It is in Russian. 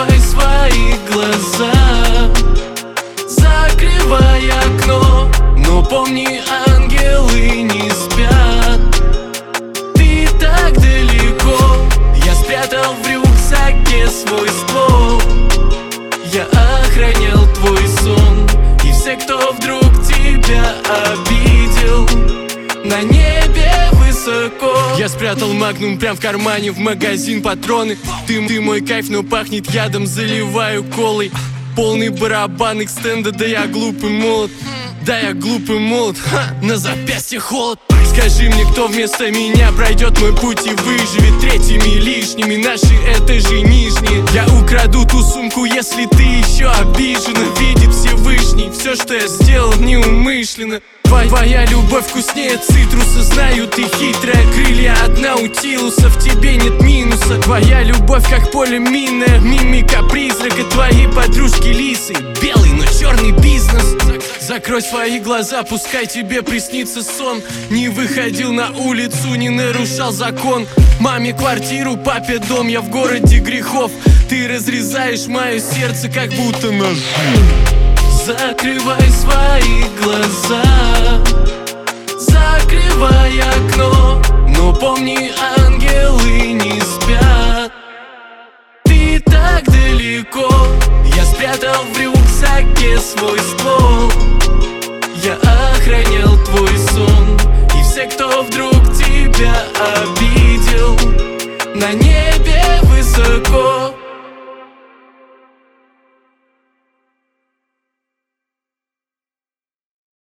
Закрывай свои глаза, закрывай окно, но помни, ангелы не спят. Ты так далеко, я спрятал в рюкзаке свой ствол. Я охранял твой сон, и все, кто вдруг тебя обидел, на небе высоко. Я спрятал магнум прям в кармане, в магазин патроны. Ты мой кайф, но пахнет ядом, заливаю колой. Полный барабан экстенда, да я глупый молод. Да я глупый молод, на запястье холод. Скажи мне, кто вместо меня пройдет мой путь и выживет третьими лишними? Наши этажи нижние. Я украду ту сумку, если ты еще обижена. Видит Всевышний, все, что я сделал, неумышленно. Твоя любовь вкуснее цитруса, знаю, ты хитрая. Крылья от наутилуса, в тебе нет минуса. Твоя любовь как поле минное, мимика призрака. Твои подружки лисы, белый, но черный бизнес. Закрой свои глаза, пускай тебе приснится сон. Не выходил на улицу, не нарушал закон. Маме квартиру, папе дом, я в городе грехов. Ты разрезаешь мое сердце, как будто нож. Закрывай свои глаза, закрывай окно, но помни, ангелы не спят. Ты так далеко.